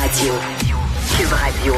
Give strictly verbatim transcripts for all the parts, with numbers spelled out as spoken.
Radio. Cube Radio.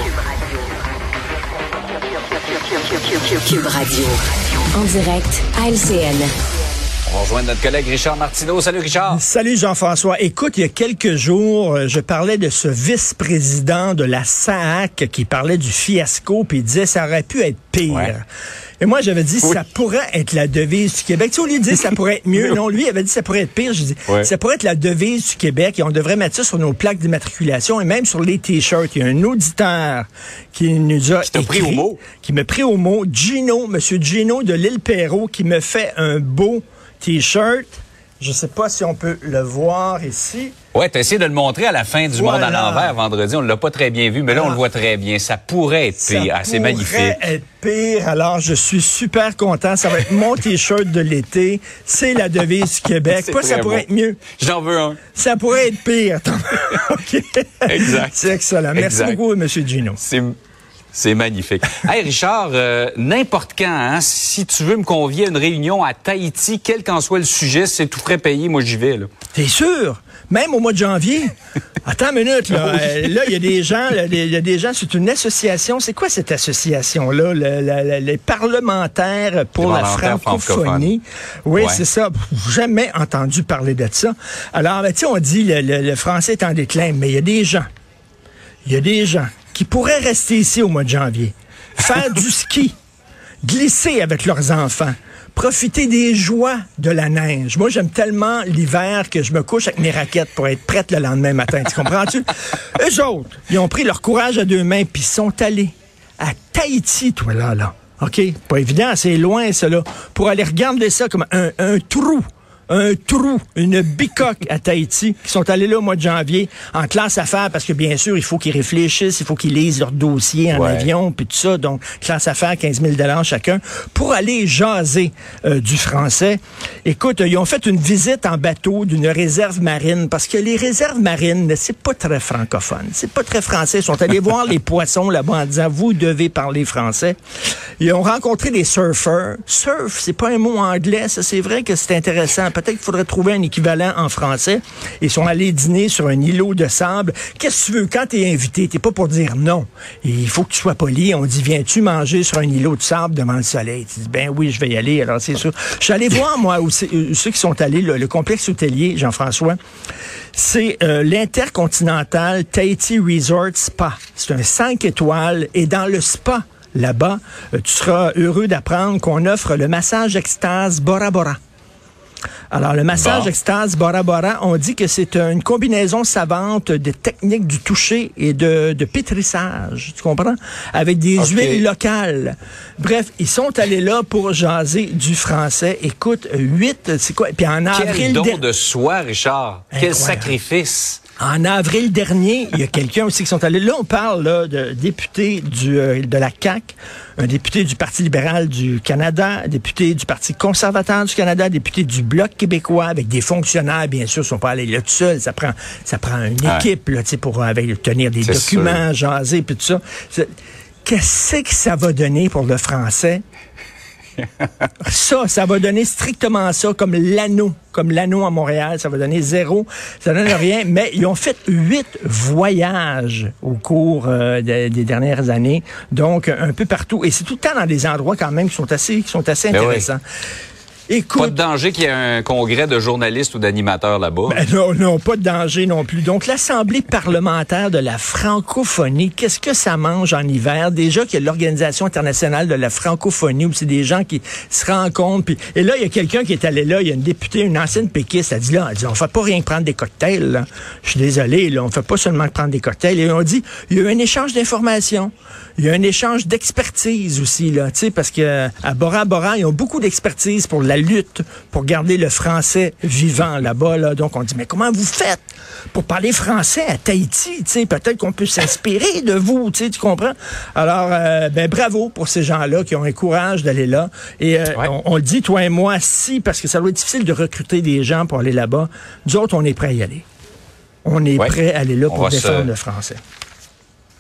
Cube Radio. En direct à L C N. On va rejoindre notre collègue Richard Martineau. Salut Richard. Salut Jean-François. Écoute, il y a quelques jours, je parlais de ce vice-président de la S A C qui parlait du fiasco, puis il disait ça aurait pu être pire. Ouais. Et moi, j'avais dit, oui. ça pourrait être la devise du Québec. Tu sais, au lieu de dire, ça pourrait être mieux. Non, lui, il avait dit, ça pourrait être pire. Je dis, ouais. ça pourrait être la devise du Québec et on devrait mettre ça sur nos plaques d'immatriculation et même sur les T-shirts. Il y a un auditeur qui nous a qui t'a pris au mot. Qui m'a pris au mot. Gino, monsieur Gino de l'île Perrot, qui me fait un beau T-shirt. Je sais pas si on peut le voir ici. Ouais, t'as essayé de le montrer à la fin du voilà. Monde à l'envers vendredi. On l'a pas très bien vu, mais là, ah. on le voit très bien. Ça pourrait être ça pire. Ah, c'est magnifique. Ça pourrait être pire. Alors, je suis super content. Ça va être mon T-shirt de l'été. C'est la devise du Québec. Pas ça pourrait bon. être mieux. J'en veux un. Ça pourrait être pire. OK. Exact. C'est excellent. Merci exact. beaucoup, M. Gino. C'est... C'est magnifique. Hey Richard, euh, n'importe quand, hein, si tu veux me convier à une réunion à Tahiti, quel qu'en soit le sujet, si c'est tout frais payé, moi j'y vais. Là. T'es sûr? Même au mois de janvier? Attends une minute, là. Euh, là, il y a des gens, il y a des gens, c'est une association. C'est quoi cette association-là? Le, le, le, les parlementaires pour la francophonie. Oui, ouais. c'est ça. Jamais entendu parler de ça. Alors, ben, tu sais, on dit le, le, le français est en déclin, mais il y a des gens. Il y a des gens qui pourraient rester ici au mois de janvier, faire du ski, glisser avec leurs enfants, profiter des joies de la neige. Moi, j'aime tellement l'hiver que je me couche avec mes raquettes pour être prête le lendemain matin. Tu comprends-tu? Eux autres, ils ont pris leur courage à deux mains puis sont allés à Tahiti, toi, là, là. OK? Pas évident, c'est loin, ça, là. Pour aller regarder ça comme un, un trou. Un trou, une bicoque à Tahiti, qui sont allés là au mois de janvier en classe affaires, parce que bien sûr, il faut qu'ils réfléchissent, il faut qu'ils lisent leur dossier en ouais. avion, puis tout ça. Donc, classe affaires, quinze mille dollars chacun, pour aller jaser euh, du français. Écoute, ils ont fait une visite en bateau d'une réserve marine, parce que les réserves marines, c'est pas très francophone, c'est pas très français. Ils sont allés voir les poissons là-bas en disant, vous devez parler français. Ils ont rencontré des surfeurs. Surf, c'est pas un mot anglais, ça, c'est vrai que c'est intéressant. Peut-être qu'il faudrait trouver un équivalent en français. Ils sont allés dîner sur un îlot de sable. Qu'est-ce que tu veux? Quand t'es invité, t'es pas pour dire non. Il faut que tu sois poli. On dit, viens-tu manger sur un îlot de sable devant le soleil? Tu dis, ben oui, je vais y aller. Alors, c'est sûr. Je suis allé voir, moi, aussi, euh, ceux qui sont allés, le, le complexe hôtelier, Jean-François. C'est euh, l'Intercontinental Tahiti Resort Spa. C'est un cinq étoiles. Et dans le spa, là-bas, euh, tu seras heureux d'apprendre qu'on offre le massage extase Bora Bora. Alors, le massage bon. extase Bora Bora, on dit que c'est une combinaison savante de techniques du toucher et de, de pétrissage, tu comprends? Avec des okay. huiles locales. Bref, ils sont allés là pour jaser du français. Écoute, huit, c'est quoi? Puis en avril... Quel don de soi, Richard! Incroyable. Quel sacrifice! En avril dernier, il y a quelqu'un aussi qui sont allés. Là, on parle là, de députés du, euh, de la C A Q, un député du Parti libéral du Canada, un député du Parti conservateur du Canada, un député du Bloc québécois, avec des fonctionnaires, bien sûr, ils ne sont pas allés là tout seuls. Ça prend, ça prend une ouais. équipe là, pour avec, tenir des C'est documents, sûr. jaser, puis tout ça. Qu'est-ce que ça va donner pour le français? Ça, ça va donner strictement ça, comme l'anneau, comme l'anneau à Montréal, ça va donner zéro, ça donne rien, mais ils ont fait huit voyages au cours euh, de, des dernières années, donc un peu partout, et c'est tout le temps dans des endroits quand même qui sont assez, qui sont assez intéressants. Oui. Écoute, pas de danger qu'il y ait un congrès de journalistes ou d'animateurs là-bas. Ben non, non, pas de danger non plus. Donc, l'Assemblée parlementaire de la francophonie, qu'est-ce que ça mange en hiver? Déjà qu'il y a l'Organisation internationale de la francophonie, où c'est des gens qui se rencontrent. Puis, et là, il y a quelqu'un qui est allé là, il y a une députée, une ancienne péquiste, elle dit là, elle dit, on fait pas rien que prendre des cocktails, là. Je suis désolé, là, on fait pas seulement que prendre des cocktails. Et on dit, il y a eu un échange d'informations. Il y a un échange d'expertise aussi, là, tu sais, parce que à Bora Bora, ils ont beaucoup d'expertise pour la lutte, pour garder le français vivant là-bas, là. Donc, on dit, mais comment vous faites pour parler français à Tahiti, tu sais? Peut-être qu'on peut s'inspirer de vous, tu sais, tu comprends? Alors, euh, ben, bravo pour ces gens-là qui ont un courage d'aller là. Et euh, ouais. on, on le dit, toi et moi, si, parce que ça doit être difficile de recruter des gens pour aller là-bas. Nous autres, on est prêts à y aller. On est ouais. prêts à aller là pour défendre se... le français.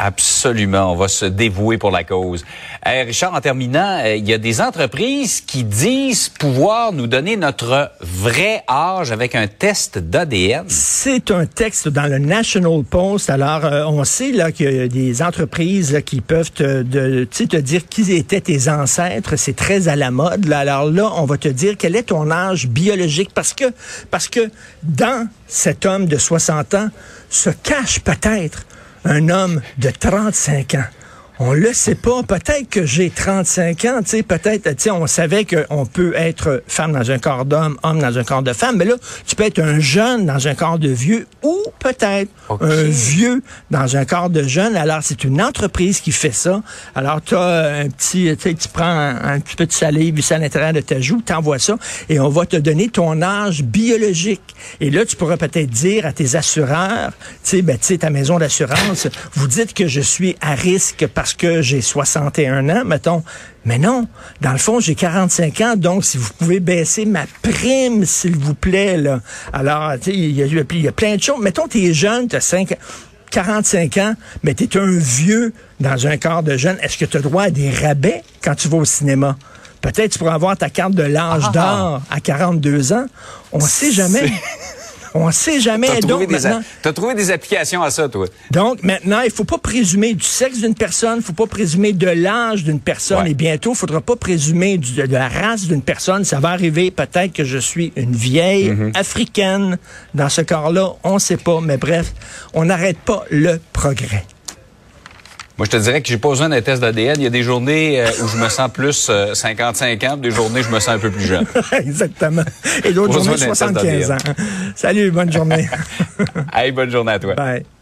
Absolument, on va se dévouer pour la cause. Hey, Richard, en terminant, euh, il y a des entreprises qui disent pouvoir nous donner notre vrai âge avec un test d'A D N. C'est un texte dans le National Post. Alors, euh, on sait là qu'il y a des entreprises là, qui peuvent te, de, te dire qui étaient tes ancêtres. C'est très à la mode. Là. Alors là, on va te dire quel est ton âge biologique parce que parce que dans cet homme de soixante ans se cache peut-être un homme de trente-cinq ans. On le sait pas. Peut-être que j'ai trente-cinq ans, tu sais, peut-être, tu sais, on savait qu'on peut être femme dans un corps d'homme, homme dans un corps de femme, mais là, tu peux être un jeune dans un corps de vieux ou peut-être okay. un vieux dans un corps de jeune. Alors, c'est une entreprise qui fait ça. Alors, tu as un petit, tu sais, tu prends un, un petit peu de salive ici à l'intérieur de ta joue, t'envoies ça et on va te donner ton âge biologique. Et là, tu pourras peut-être dire à tes assureurs, tu sais, ben, tu sais, ta maison d'assurance, vous dites que je suis à risque parce que j'ai soixante et un ans, mettons. Mais non, dans le fond, j'ai quarante-cinq ans, donc si vous pouvez baisser ma prime, s'il vous plaît, là. Alors, tu sais, il y, y a plein de choses. Mettons, t'es jeune, t'as cinq, quarante-cinq ans, mais t'es un vieux dans un corps de jeune. Est-ce que tu as droit à des rabais quand tu vas au cinéma? Peut-être tu pourras avoir ta carte de l'âge ah. d'or à quarante-deux ans. On ne sait jamais. On sait jamais. T'as trouvé, donc, des maintenant, a... T'as trouvé des applications à ça, toi. Donc, maintenant, il faut pas présumer du sexe d'une personne, il faut pas présumer de l'âge d'une personne, ouais. et bientôt, il faudra pas présumer du, de la race d'une personne. Ça va arriver, peut-être que je suis une vieille mm-hmm. africaine dans ce corps-là, on sait pas, mais bref, on n'arrête pas le progrès. Moi, je te dirais que j'ai pas besoin d'un test d'A D N. Il y a des journées euh, où je me sens plus euh, cinquante-cinq ans, des journées où je me sens un peu plus jeune. Exactement. Et d'autres journées, soixante-quinze ans. Salut, bonne journée. Hey, bonne journée à toi. Bye.